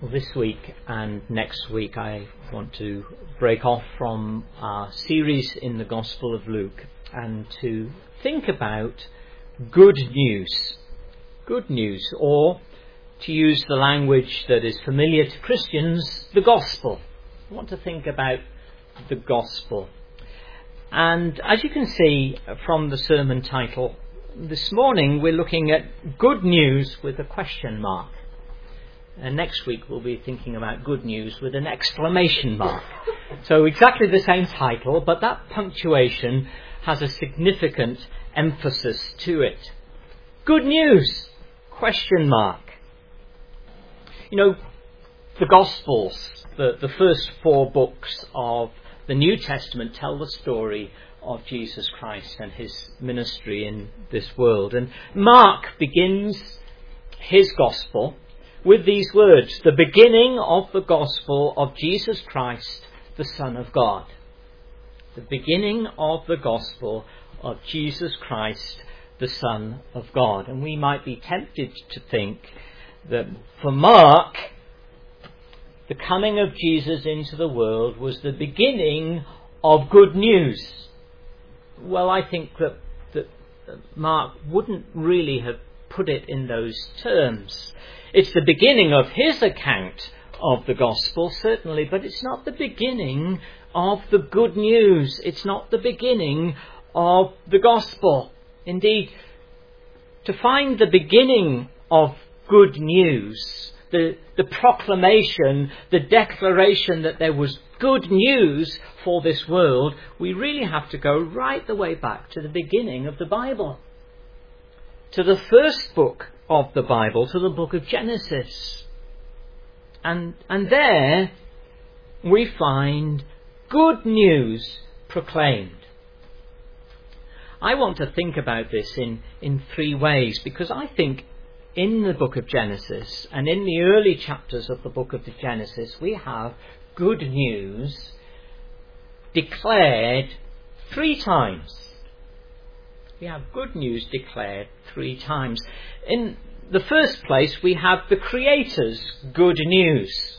Well, this week and next week I want to break off from our series in the Gospel of Luke and to think about good news. Good news, or to use the language that is familiar to Christians, the gospel. I want to think about the gospel. And as you can see from the sermon title, this morning we're looking at good news with a question mark. And next week we'll be thinking about good news with an exclamation mark. So exactly the same title, but that punctuation has a significant emphasis to it. Good news, question mark. You know, the Gospels, the first 4 books of the New Testament tell the story of Jesus Christ and his ministry in this world. And Mark begins his Gospel with these words: the beginning of the gospel of Jesus Christ, the Son of God. The beginning of the gospel of Jesus Christ, the Son of God. And we might be tempted to think that for Mark, the coming of Jesus into the world was the beginning of good news. Well, I think that Mark wouldn't really have put it in those terms. It's the beginning of his account of the gospel, certainly, but it's not the beginning of the good news. It's not the beginning of the gospel. Indeed, to find the beginning of good news, the proclamation, the declaration that there was good news for this world, we really have to go right the way back to the beginning of the Bible, to the first book of the Bible, to the book of Genesis. And there we find good news proclaimed. I want to think about this in 3 ways, because I think in the book of Genesis and in the early chapters of the book of Genesis, we have good news declared 3 times. We have good news declared 3 times. In the first place, we have the Creator's good news.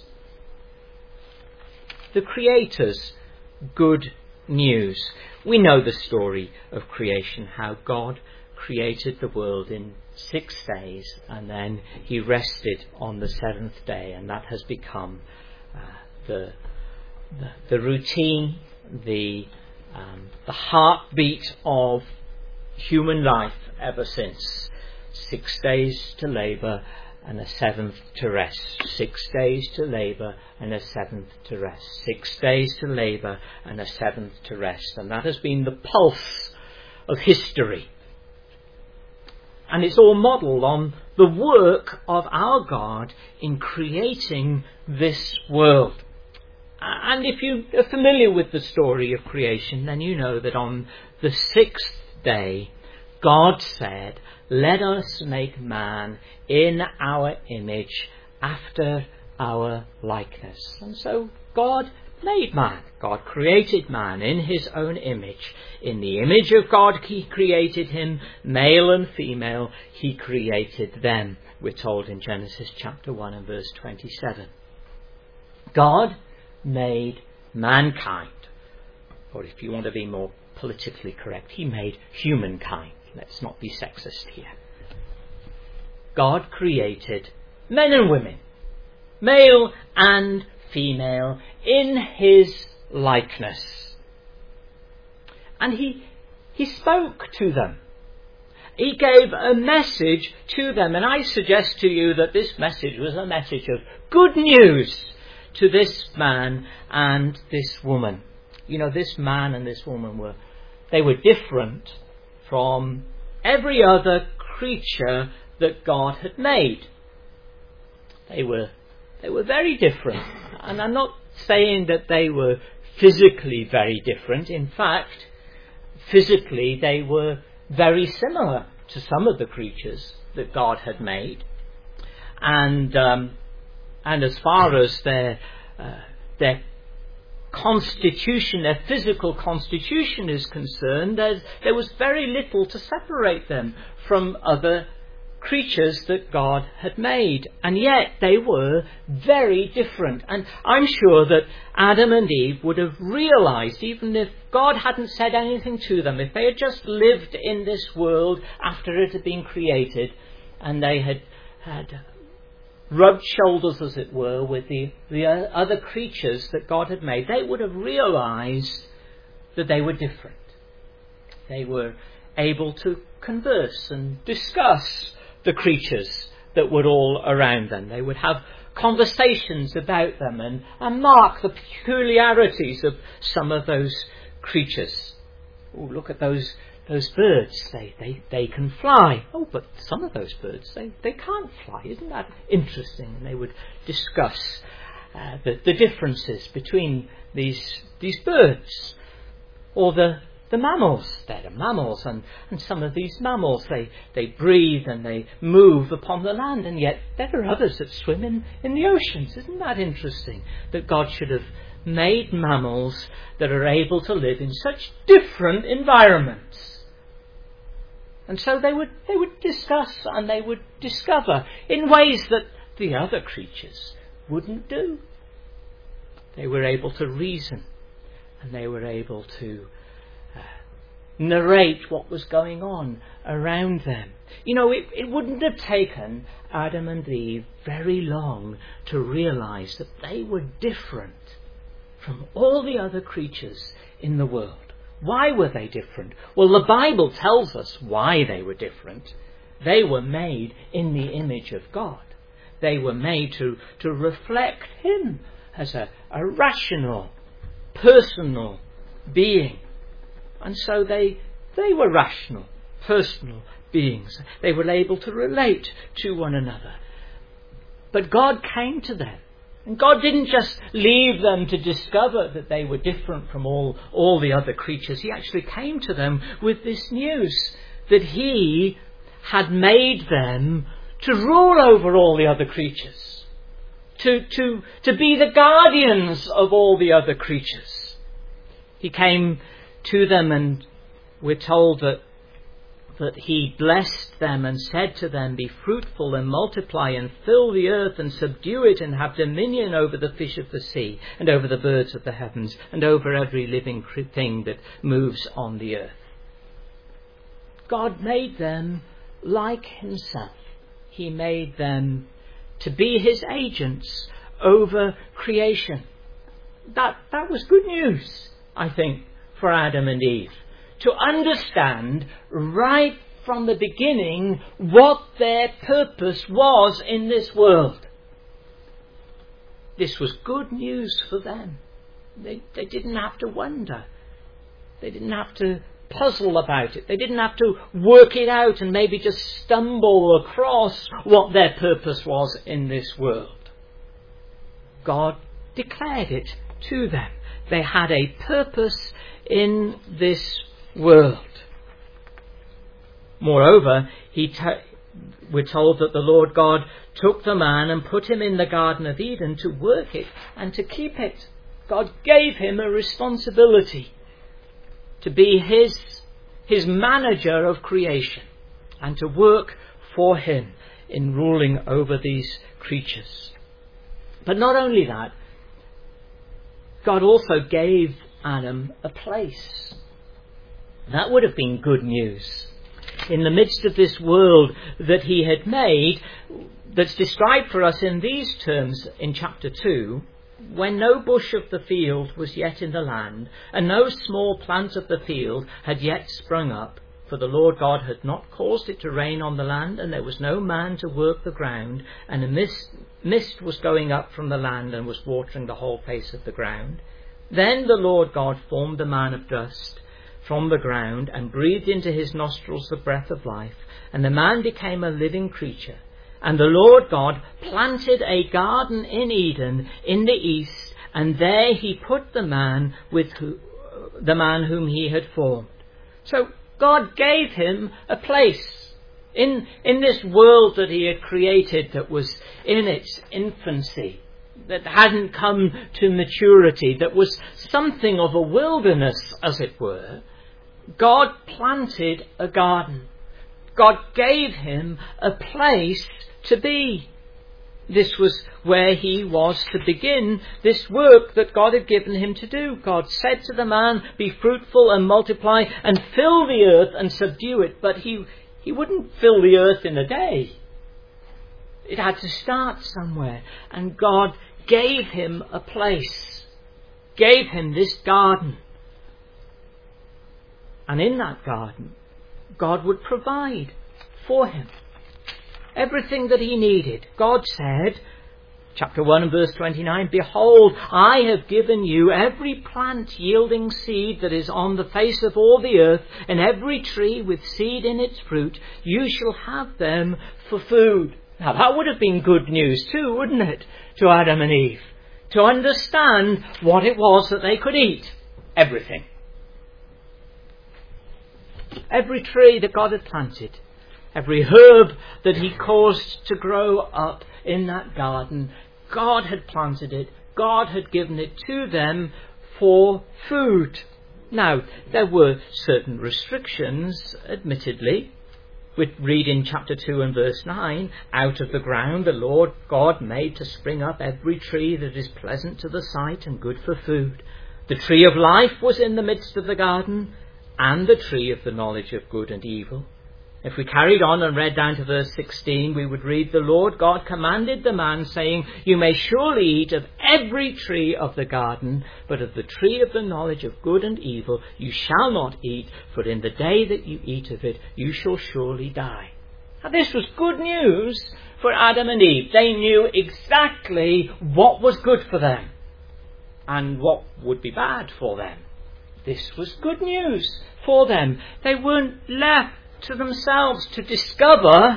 The Creator's good news. We know the story of creation, how God created the world in 6 days and then he rested on the 7th day, and that has become the routine, the heartbeat of human life ever since. 6 days to labour and a 7th to rest. 6 days to labour and a 7th to rest. 6 days to labour and a 7th to rest. And that has been the pulse of history. And it's all modelled on the work of our God in creating this world. And if you are familiar with the story of creation, then you know that on the 6th day, God said, "Let us make man in our image, after our likeness." And so God made man. God created man in his own image. In the image of God he created him, male and female he created them. We're told in Genesis chapter 1 and verse 27. God made mankind. Or if you want to be more politically correct, he made humankind. Let's not be sexist here. God created men and women, male and female, in his likeness. And he spoke to them. He gave a message to them. And I suggest to you that this message was a message of good news to this man and this woman. You know, this man and this woman were different from every other creature that God had made. They were very different. And I'm not saying that they were physically very different. In fact, physically they were very similar to some of the creatures that God had made. And as far as their constitution, their physical constitution is concerned, there was very little to separate them from other creatures that God had made. And yet they were very different. And I'm sure that Adam and Eve would have realized, even if God hadn't said anything to them, if they had just lived in this world after it had been created, and they had rubbed shoulders, as it were, with the other creatures that God had made, they would have realized that they were different. They were able to converse and discuss the creatures that were all around them. They would have conversations about them and mark the peculiarities of some of those creatures. Oh, look at those birds. They can fly. Oh, but some of those birds, they can't fly. Isn't that interesting? And they would discuss the differences between these birds. Or the mammals. They're mammals, and some of these mammals, they breathe and they move upon the land, and yet there are others that swim in the oceans. Isn't that interesting? That God should have made mammals that are able to live in such different environments. And so they would discuss and they would discover in ways that the other creatures wouldn't do. They were able to reason, and they were able to narrate what was going on around them. You know, it wouldn't have taken Adam and Eve very long to realize that they were different from all the other creatures in the world. Why were they different? Well, the Bible tells us why they were different. They were made in the image of God. They were made to reflect Him as a rational, personal being. And so they were rational, personal beings. They were able to relate to one another. But God came to them. And God didn't just leave them to discover that they were different from all the other creatures. He actually came to them with this news that He had made them to rule over all the other creatures. To be the guardians of all the other creatures. He came to them, and we're told that He blessed them and said to them, "Be fruitful and multiply and fill the earth and subdue it and have dominion over the fish of the sea and over the birds of the heavens and over every living thing that moves on the earth." God made them like Himself. He made them to be His agents over creation. That was good news, I think, for Adam and Eve, to understand right from the beginning what their purpose was in this world. This was good news for them. They didn't have to wonder. They didn't have to puzzle about it. They didn't have to work it out and maybe just stumble across what their purpose was in this world. God declared it to them. They had a purpose in this world. Moreover, we're told that the Lord God took the man and put him in the Garden of Eden to work it and to keep it. God gave him a responsibility to be his manager of creation and to work for Him in ruling over these creatures. But not only that, God also gave Adam a place. That would have been good news. In the midst of this world that He had made, that's described for us in these terms in chapter 2, when no bush of the field was yet in the land, and no small plant of the field had yet sprung up, for the Lord God had not caused it to rain on the land, and there was no man to work the ground, and a mist was going up from the land and was watering the whole face of the ground. Then the Lord God formed the man of dust from the ground and breathed into his nostrils the breath of life, and the man became a living creature. And the Lord God planted a garden in Eden in the east, and there He put the man whom He had formed. So God gave him a place in this world that He had created that was in its infancy, that hadn't come to maturity, that was something of a wilderness, as it were. God planted a garden. God gave him a place to be. This was where he was to begin this work that God had given him to do. God said to the man, "Be fruitful and multiply and fill the earth and subdue it." But he wouldn't fill the earth in a day. It had to start somewhere. And God gave him a place, gave him this garden. And in that garden, God would provide for him everything that he needed. God said, chapter 1 and verse 29, "Behold, I have given you every plant yielding seed that is on the face of all the earth, and every tree with seed in its fruit. You shall have them for food." Now that would have been good news too, wouldn't it, to Adam and Eve, to understand what it was that they could eat. Everything. Every tree that God had planted, every herb that he caused to grow up in that garden, God had planted it. God had given it to them for food. Now, there were certain restrictions, admittedly. We read in chapter 2 and verse 9, "Out of the ground the Lord God made to spring up every tree that is pleasant to the sight and good for food. The tree of life was in the midst of the garden, and the tree of the knowledge of good and evil." If we carried on and read down to verse 16, we would read, "The Lord God commanded the man, saying, You may surely eat of every tree of the garden, but of the tree of the knowledge of good and evil you shall not eat, for in the day that you eat of it you shall surely die." Now this was good news for Adam and Eve. They knew exactly what was good for them and what would be bad for them. This was good news for them. They weren't left to themselves to discover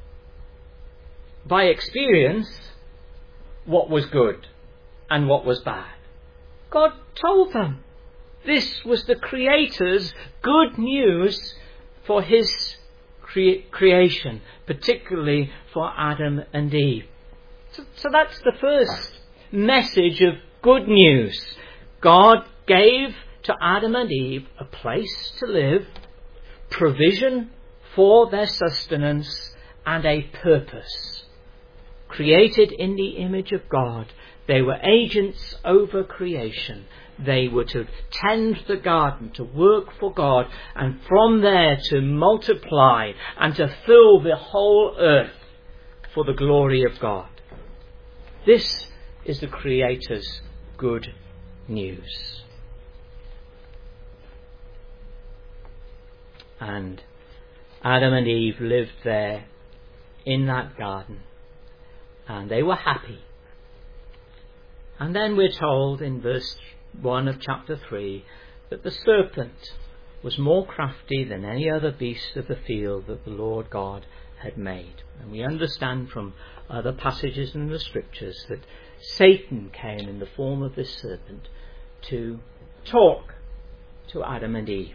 by experience what was good and what was bad. God told them. This was the Creator's good news for his creation, particularly for Adam and Eve. So that's the first message of good news. God gave to Adam and Eve a place to live, provision for their sustenance, and a purpose. Created in the image of God, they were agents over creation. They were to tend the garden, to work for God, and from there to multiply and to fill the whole earth for the glory of God. This is the Creator's good news. And Adam and Eve lived there in that garden, and they were happy. And then we're told in verse 1 of chapter 3 that the serpent was more crafty than any other beast of the field that the Lord God had made. And we understand from other passages in the scriptures that Satan came in the form of this serpent to talk to Adam and Eve.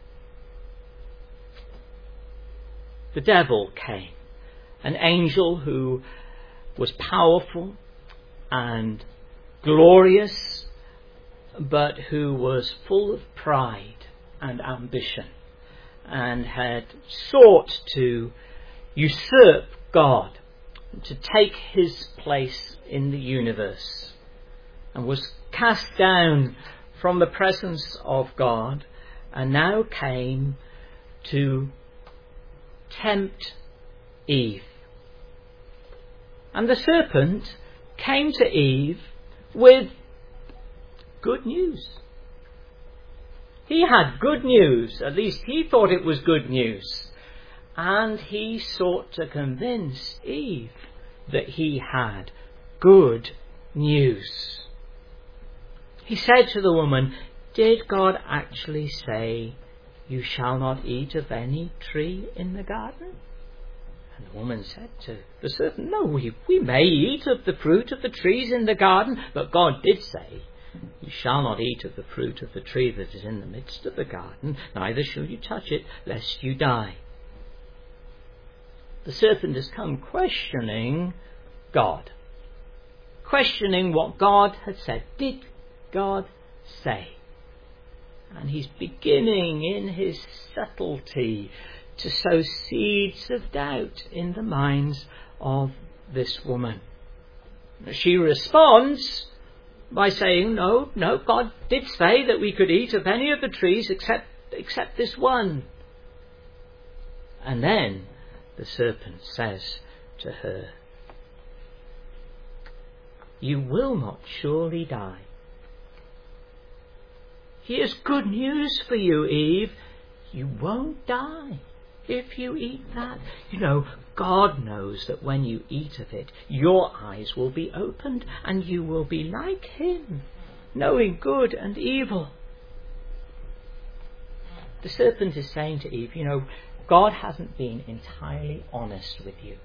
The devil came, an angel who was powerful and glorious, but who was full of pride and ambition, and had sought to usurp God, to take his place in the universe, and was cast down from the presence of God, and now came to tempt Eve. And the serpent came to Eve with good news. He had good news, at least he thought it was good news. And he sought to convince Eve that he had good news. He said to the woman, "Did God actually say, 'You shall not eat of any tree in the garden'?" And the woman said to the serpent, "No, we may eat of the fruit of the trees in the garden, but God did say, 'You shall not eat of the fruit of the tree that is in the midst of the garden, neither shall you touch it, lest you die.'" The serpent has come questioning God, questioning what God had said. Did God say? And he's beginning in his subtlety to sow seeds of doubt in the minds of this woman. She responds by saying, no, God did say that we could eat of any of the trees except this one. And then the serpent says to her, you will not surely die. Here's good news for you, Eve. You won't die if you eat that. You know, God knows that when you eat of it, your eyes will be opened and you will be like him, knowing good and evil. The serpent is saying to Eve, you know, God hasn't been entirely honest with you.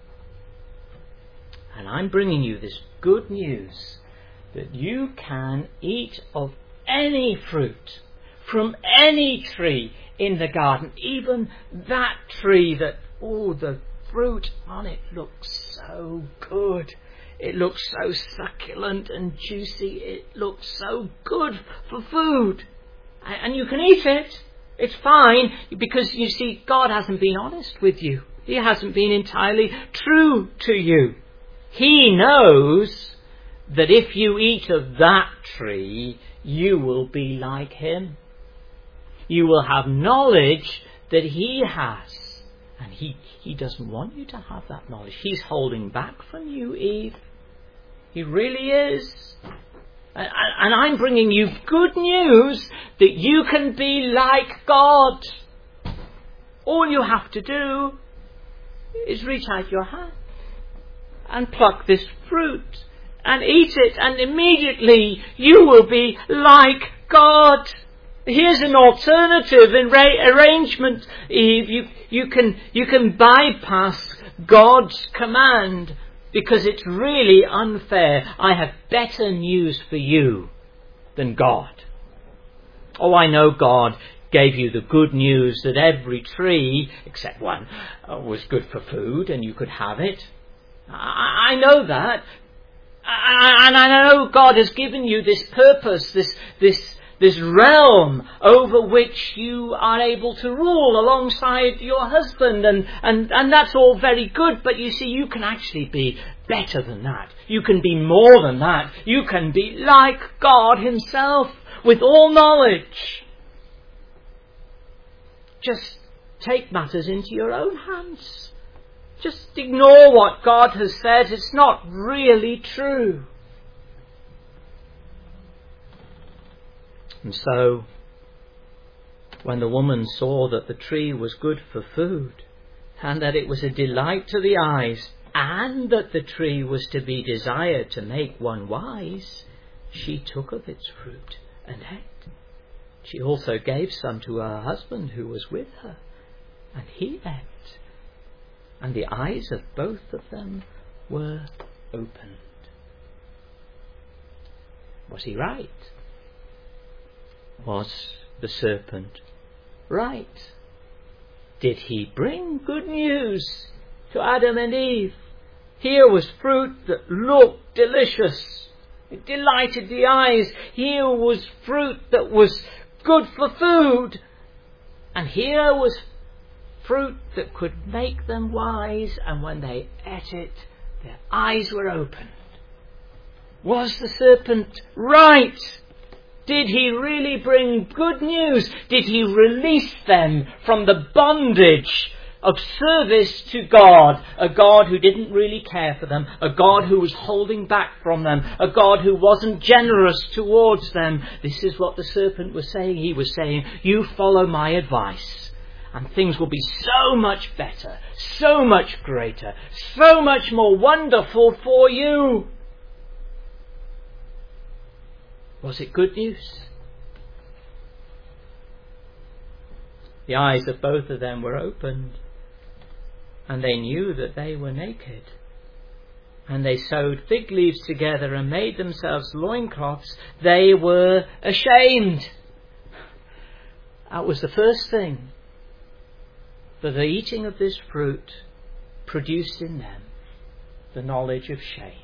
And I'm bringing you this good news that you can eat of any fruit from any tree in the garden, even that tree that, the fruit on it looks so good. It looks so succulent and juicy. It looks so good for food. And you can eat it. It's fine, because you see, God hasn't been honest with you. He hasn't been entirely true to you. He knows that if you eat of that tree, you will be like him. You will have knowledge that he has. And he doesn't want you to have that knowledge. He's holding back from you, Eve. He really is. And I'm bringing you good news that you can be like God. All you have to do is reach out your hand and pluck this fruit and eat it, and immediately you will be like God. Here's an alternative arrangement, Eve. You can bypass God's command because it's really unfair. I have better news for you than God. Oh, I know God gave you the good news that every tree, except one, was good for food and you could have it. I know that. And I know God has given you this purpose, this realm over which you are able to rule alongside your husband, and that's all very good, but you see, you can actually be better than that. You can be more than that. You can be like God himself with all knowledge. Just take matters into your own hands. Just ignore what God has said. It's not really true. And so, when the woman saw that the tree was good for food, and that it was a delight to the eyes, and that the tree was to be desired to make one wise, she took of its fruit and ate. She also gave some to her husband who was with her, and he ate. And the eyes of both of them were opened. Was he right? Was the serpent right? Did he bring good news to Adam and Eve? Here was fruit that looked delicious. It delighted the eyes. Here was fruit that was good for food. And here was fruit that could make them wise, and when they ate it, their eyes were opened. Was the serpent right? Did he really bring good news? Did he release them from the bondage of service to God? A God who didn't really care for them, a God who was holding back from them, a God who wasn't generous towards them. This is what the serpent was saying. He was saying, you follow my advice, and things will be so much better, so much greater, so much more wonderful for you. Was it good news? The eyes of both of them were opened, and they knew that they were naked. And they sewed fig leaves together and made themselves loincloths. They were ashamed. That was the first thing. For the eating of this fruit produced in them the knowledge of shame.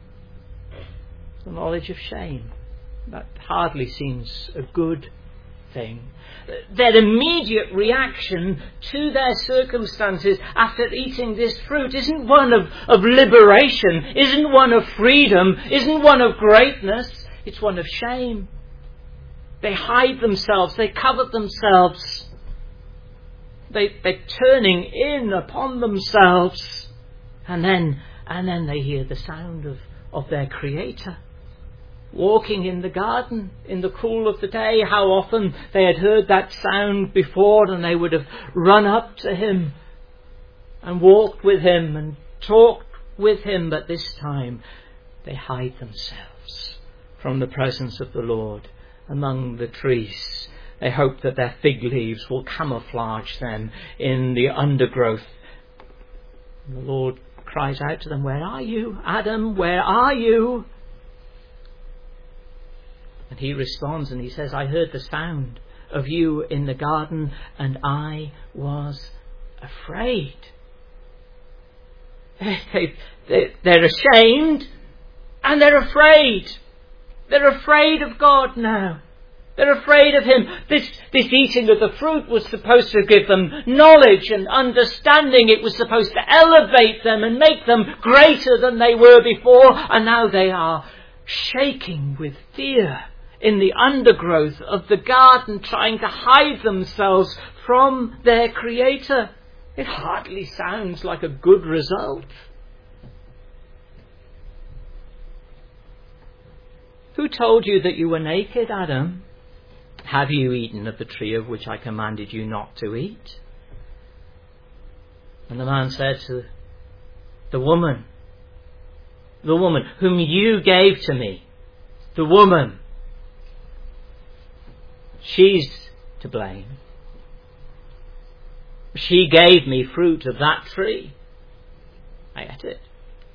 The knowledge of shame. That hardly seems a good thing. Their immediate reaction to their circumstances after eating this fruit isn't one of liberation, isn't one of freedom, isn't one of greatness. It's one of shame. They hide themselves, they cover themselves. They're turning in upon themselves. And then they hear the sound of their Creator. Walking in the garden in the cool of the day, how often they had heard that sound before, and they would have run up to Him and walked with Him and talked with Him. But this time they hide themselves from the presence of the Lord among the trees. They hope that their fig leaves will camouflage them in the undergrowth. And the Lord cries out to them, "Where are you, Adam? Where are you?" And He responds and He says, "I heard the sound of you in the garden and I was afraid." They're ashamed and they're afraid. They're afraid of God now. They're afraid of Him. This eating of the fruit was supposed to give them knowledge and understanding. It was supposed to elevate them and make them greater than they were before. And now they are shaking with fear in the undergrowth of the garden, trying to hide themselves from their Creator. It hardly sounds like a good result. Who told you that you were naked, Adam? Have you eaten of the tree of which I commanded you not to eat? And the man said to the woman whom you gave to me, the woman, she's to blame. She gave me fruit of that tree. I ate it.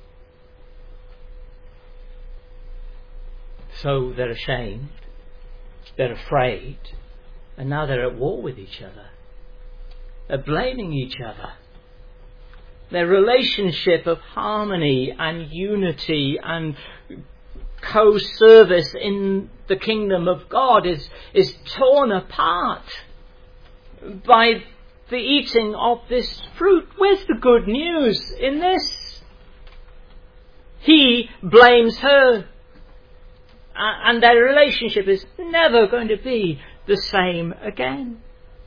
So they're ashamed, they're afraid, and now they're at war with each other. They're blaming each other. Their relationship of harmony and unity and co-service in the kingdom of God is torn apart by the eating of this fruit. Where's the good news in this? He blames her. And their relationship is never going to be the same again.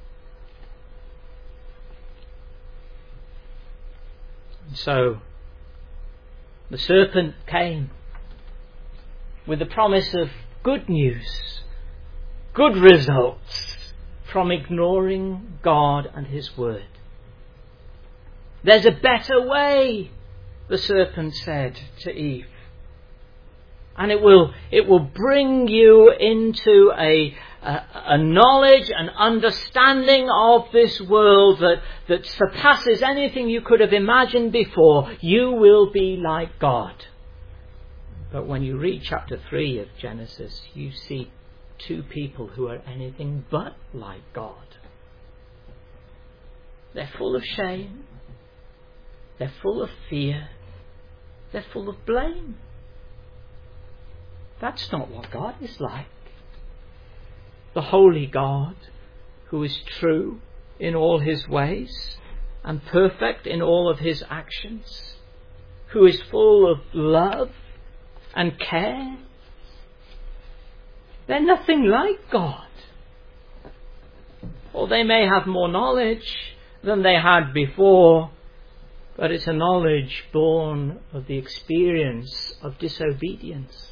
So the serpent came with the promise of good news, good results from ignoring God and His word. There's a better way, the serpent said to Eve. And it will bring you into a knowledge and understanding of this world that surpasses anything you could have imagined before. You will be like God. But when you read chapter 3 of Genesis, you see two people who are anything but like God. They're full of shame. They're full of fear. They're full of blame. That's not what God is like. The holy God, who is true in all His ways and perfect in all of His actions, who is full of love and care. They're nothing like God. Or they may have more knowledge than they had before, but it's a knowledge born of the experience of disobedience.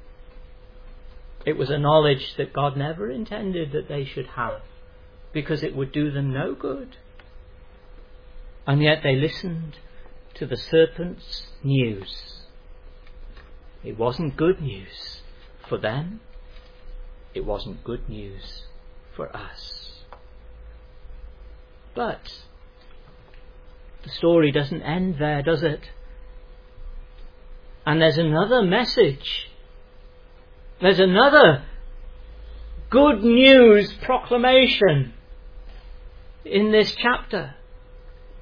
It was a knowledge that God never intended that they should have, because it would do them no good. And yet they listened to the serpent's news. It wasn't good news for them. It wasn't good news for us. But the story doesn't end there, does it? And there's another message. There's another good news proclamation in this chapter.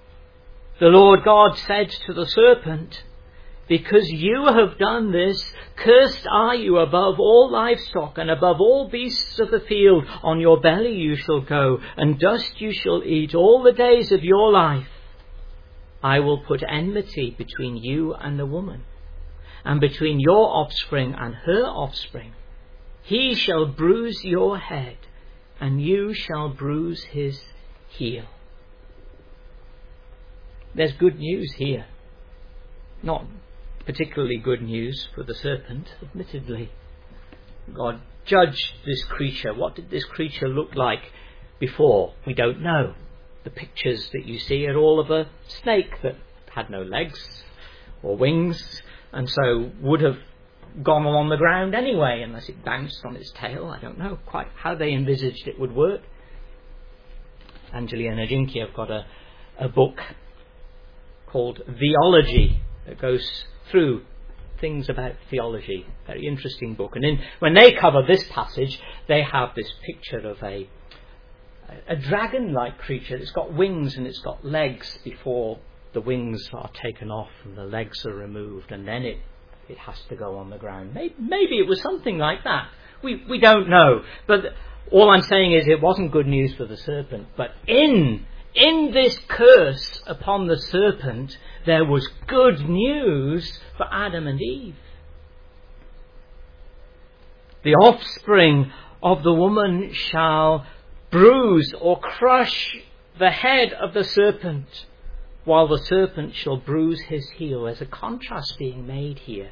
The Lord God said to the serpent, "Because you have done this Cursed are you above all livestock and above all beasts of the field. On your belly you shall go, and dust you shall eat all the days of your life. I will put enmity between you and the woman, and between your offspring and her offspring. He shall bruise your head, and you shall bruise his heel. There's good news here. Not particularly good news for the serpent, admittedly. God judged this creature. What did this creature look like before? We don't know. The pictures that you see are all of a snake that had no legs or wings, and so would have gone along the ground anyway, unless it bounced on its tail. I don't know quite how they envisaged it would work. Anjali and Ajinki have got a book called Theology that goes through things about theology. Very interesting book. And when they cover this passage, they have this picture of a dragon-like creature. It's got wings and it's got legs before the wings are taken off and the legs are removed, and then it has to go on the ground. Maybe it was something like that. We don't know. But all I'm saying is it wasn't good news for the serpent. But in this curse upon the serpent, there was good news for Adam and Eve. The offspring of the woman shall bruise or crush the head of the serpent, while the serpent shall bruise his heel. There's a contrast being made here.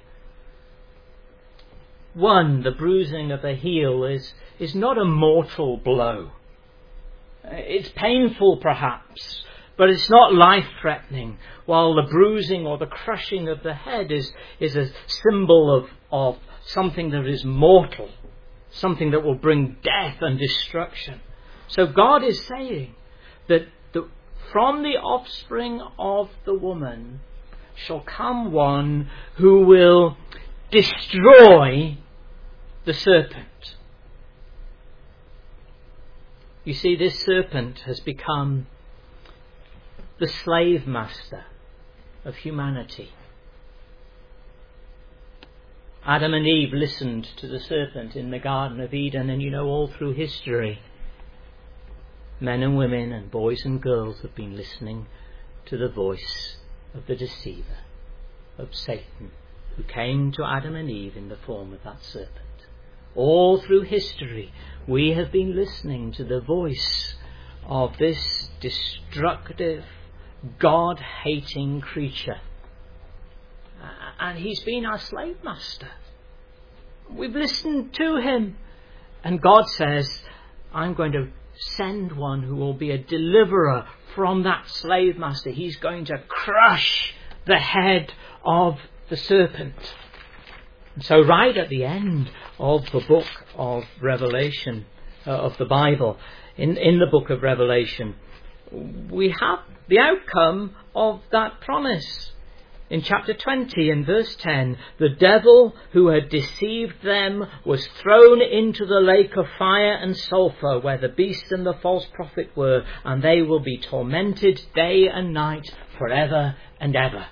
One, the bruising of the heel is not a mortal blow. It's painful perhaps, but it's not life-threatening, while the bruising or the crushing of the head is a symbol of something that is mortal, something that will bring death and destruction. So God is saying that from the offspring of the woman shall come one who will destroy the serpent. You see, this serpent has become the slave master of humanity. Adam and Eve listened to the serpent in the Garden of Eden, and all through history, men and women and boys and girls have been listening to the voice of the deceiver, of Satan, who came to Adam and Eve in the form of that serpent. All through history, we have been listening to the voice of this destructive, God-hating creature. And he's been our slave master. We've listened to him. And God says, I'm going to send one who will be a deliverer from that slave master. He's going to crush the head of the serpent. And so right at the end of the book of Revelation, of the Bible, in the book of Revelation, we have the outcome of that promise. In chapter 20 and verse 10, the devil who had deceived them was thrown into the lake of fire and sulphur, where the beast and the false prophet were, and they will be tormented day and night forever and ever.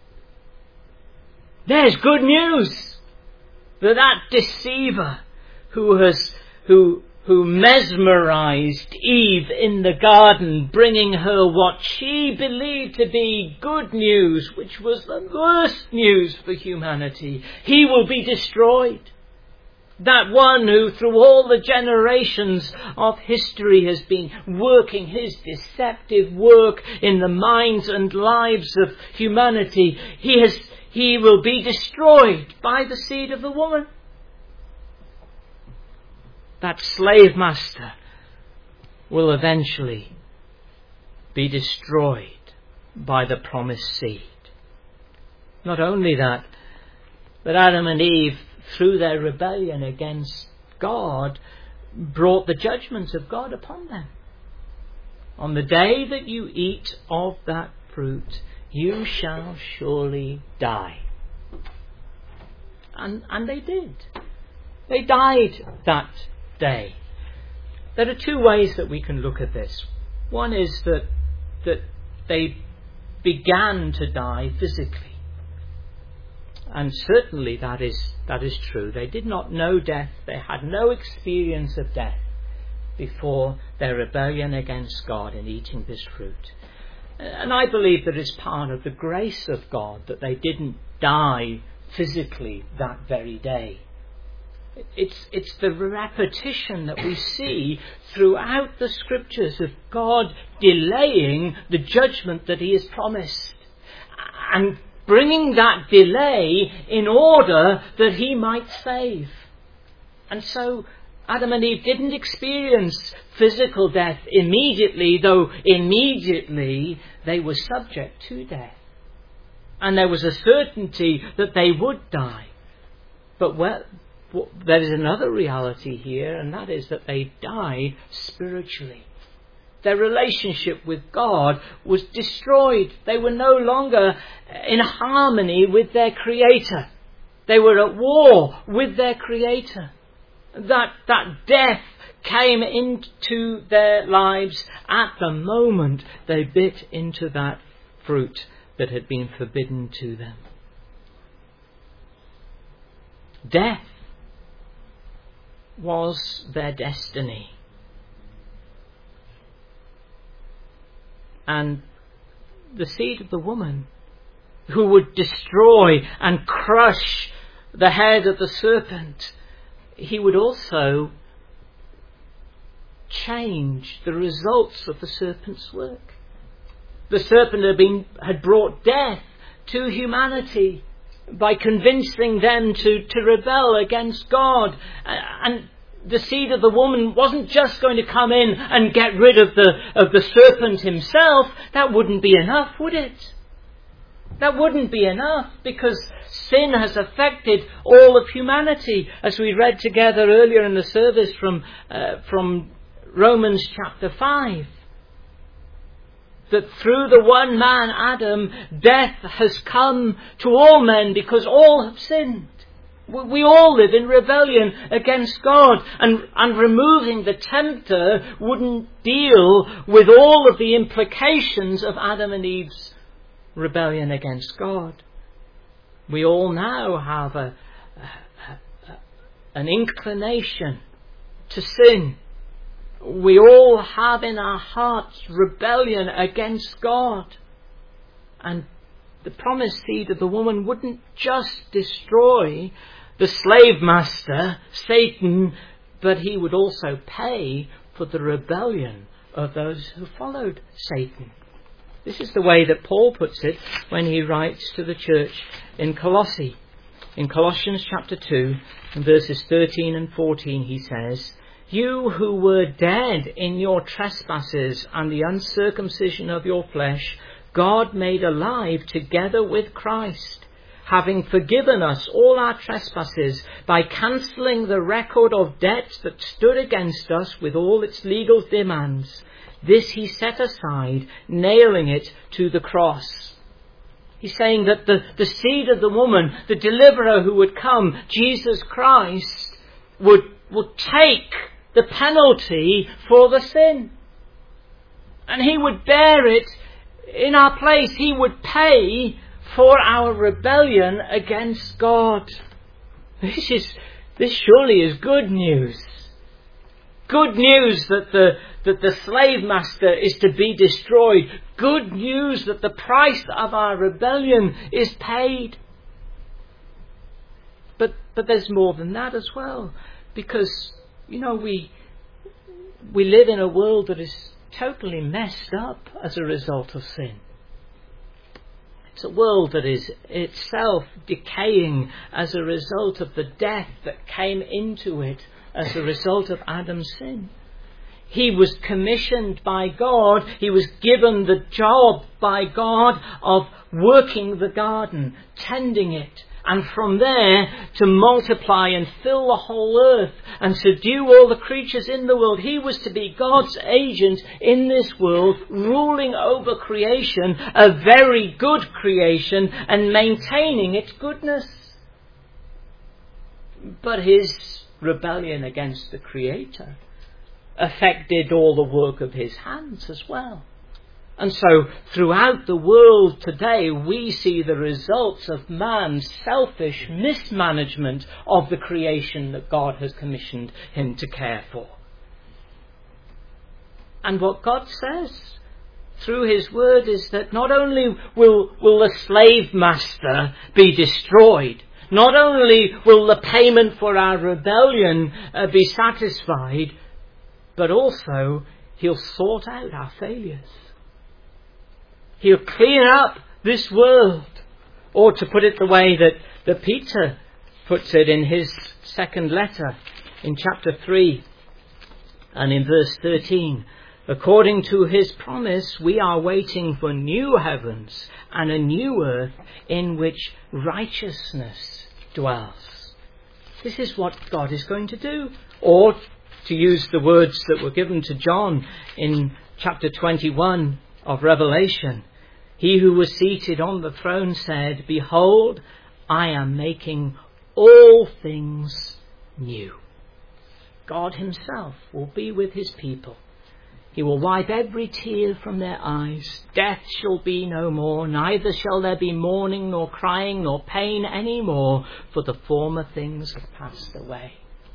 There's good news that deceiver who mesmerized Eve in the garden, bringing her what she believed to be good news, which was the worst news for humanity. He will be destroyed. That one who through all the generations of history has been working his deceptive work in the minds and lives of humanity, he will be destroyed by the seed of the woman. That slave master will eventually be destroyed by the promised seed. Not only that, but Adam and Eve, through their rebellion against God, brought the judgments of God upon them. On the day that you eat of that fruit, you shall surely die. And they did. They died that day. There are two ways that we can look at this. One is that they began to die physically. And certainly that is true. They did not know death. They had no experience of death before their rebellion against God in eating this fruit. And I believe that it's part of the grace of God that they didn't die physically that very day. It's the repetition that we see throughout the Scriptures of God delaying the judgment that He has promised, and bringing that delay in order that He might save. And so Adam and Eve didn't experience physical death immediately, though immediately they were subject to death. And there was a certainty that they would die. But there is another reality here, and that is that they died spiritually. Their relationship with God was destroyed. They were no longer in harmony with their Creator. They were at war with their Creator. That death came into their lives at the moment they bit into that fruit that had been forbidden to them. Death was their destiny. And the seed of the woman, who would destroy and crush the head of the serpent, he would also change the results of the serpent's work. The serpent had brought death to humanity by convincing them to rebel against God. And the seed of the woman wasn't just going to come in and get rid of the serpent himself. That wouldn't be enough, would it? That wouldn't be enough, because sin has affected all of humanity, as we read together earlier in the service from Romans chapter 5. That through the one man, Adam, death has come to all men because all have sinned. We all live in rebellion against God, and removing the tempter wouldn't deal with all of the implications of Adam and Eve's rebellion against God. We all now have an inclination to sin. We all have in our hearts rebellion against God. And the promised seed of the woman wouldn't just destroy the slave master, Satan, but he would also pay for the rebellion of those who followed Satan. This is the way that Paul puts it when he writes to the church in Colossae. In Colossians chapter 2, and verses 13 and 14, he says, "You who were dead in your trespasses and the uncircumcision of your flesh, God made alive together with Christ, having forgiven us all our trespasses by cancelling the record of debt that stood against us with all its legal demands. This he set aside, nailing it to the cross." He's saying that the seed of the woman, the deliverer who would come, Jesus Christ, would take the penalty for the sin. And he would bear it in our place. He would pay for our rebellion against God. This surely is good news. Good news that the slave master is to be destroyed. Good news that the price of our rebellion is paid. But there's more than that as well. Because, we live in a world that is totally messed up as a result of sin. It's a world that is itself decaying as a result of the death that came into it as a result of Adam's sin. He was commissioned by God. He was given the job by God of working the garden, tending it, and from there to multiply and fill the whole earth and subdue all the creatures in the world. He was to be God's agent in this world, ruling over creation, a very good creation, and maintaining its goodness. But his rebellion against the Creator affected all the work of his hands as well. And so throughout the world today we see the results of man's selfish mismanagement of the creation that God has commissioned him to care for. And what God says through his word is that not only will the slave master be destroyed, not only will the payment for our rebellion be satisfied, but also he'll sort out our failures. He'll clean up this world. Or to put it the way that Peter puts it in his second letter in chapter 3 and in verse 13. According to his promise, we are waiting for new heavens and a new earth in which righteousness dwells. This is what God is going to do. Or, to use the words that were given to John in chapter 21 of Revelation, he who was seated on the throne said, "Behold, I am making all things new." God himself will be with his people. He will wipe every tear from their eyes. Death shall be no more, neither shall there be mourning, nor crying, nor pain any more, for the former things have passed away.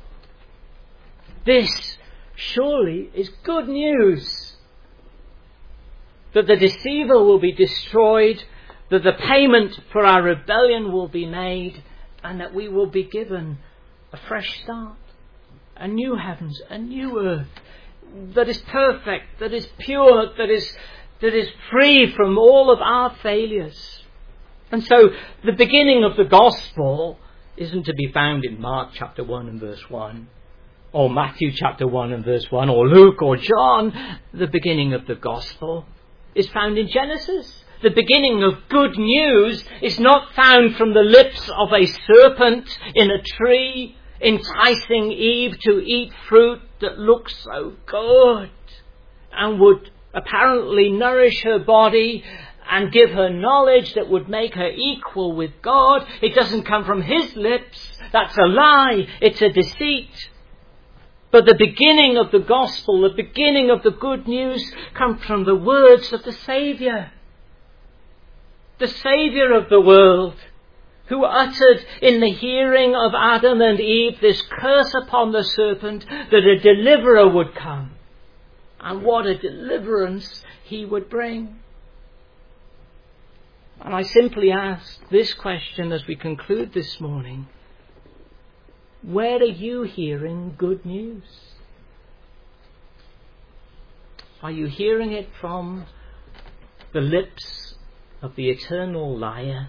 This surely is good news. That the deceiver will be destroyed, that the payment for our rebellion will be made, and that we will be given a fresh start, a new heavens, a new earth, that is perfect, that is pure, that is free from all of our failures. And so the beginning of the gospel isn't to be found in Mark chapter 1 and verse 1, or Matthew chapter 1 and verse 1, or Luke or John. The beginning of the gospel is found in Genesis. The beginning of good news is not found from the lips of a serpent in a tree, enticing Eve to eat fruit that looks so good and would apparently nourish her body and give her knowledge that would make her equal with God. It doesn't come from his lips. That's a lie. It's a deceit. But the beginning of the gospel, the beginning of the good news, comes from the words of the Saviour. The Saviour of the world, who uttered in the hearing of Adam and Eve this curse upon the serpent that a deliverer would come. And what a deliverance he would bring. And I simply ask this question as we conclude this morning. Where are you hearing good news? Are you hearing it from the lips of the eternal liar,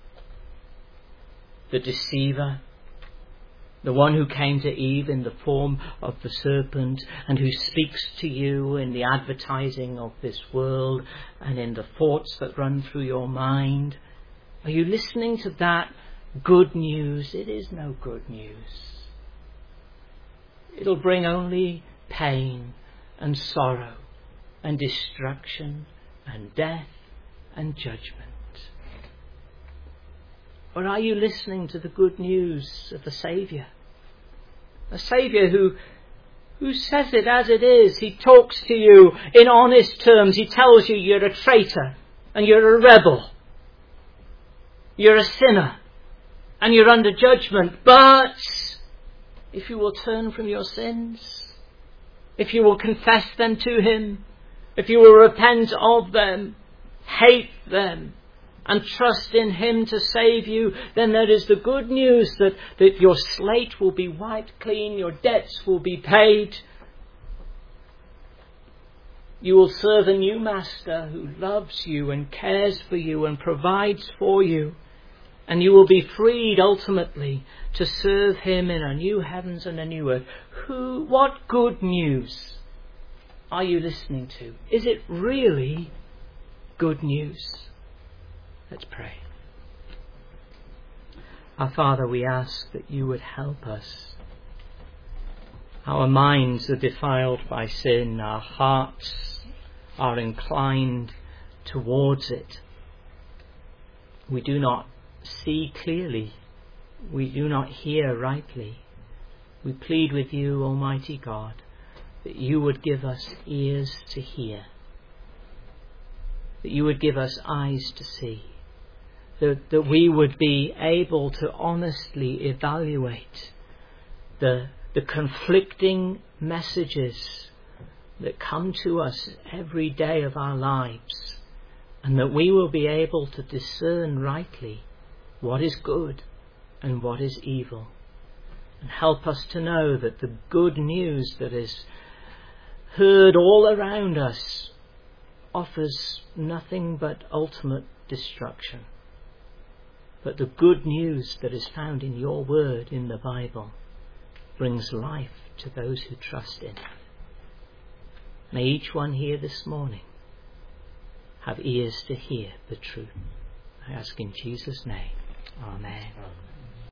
the deceiver, the one who came to Eve in the form of the serpent and who speaks to you in the advertising of this world and in the thoughts that run through your mind? Are you listening to that good news? It is no good news. It'll bring only pain and sorrow and destruction and death and judgment. Or are you listening to the good news of the Saviour? A Saviour who says it as it is. He talks to you in honest terms. He tells you you're a traitor and you're a rebel. You're a sinner and you're under judgment. But if you will turn from your sins, if you will confess them to him, if you will repent of them, hate them, and trust in him to save you, then there is the good news that your slate will be wiped clean, your debts will be paid. You will serve a new master who loves you and cares for you and provides for you. And you will be freed ultimately to serve him in a new heavens and a new earth. What good news are you listening to? Is it really good news? Let's pray. Our Father, we ask that you would help us. Our minds are defiled by sin. Our hearts are inclined towards it. We do not see clearly. We do not hear rightly. We plead with you, Almighty God, that you would give us ears to hear. that you would give us eyes to see, that we would be able to honestly evaluate the conflicting messages that come to us every day of our lives, and that we will be able to discern rightly what is good and what is evil. And help us to know that the good news that is heard all around us offers nothing but ultimate destruction. But the good news that is found in your word in the Bible brings life to those who trust in it. May each one here this morning have ears to hear the truth. I ask in Jesus' name. Amen.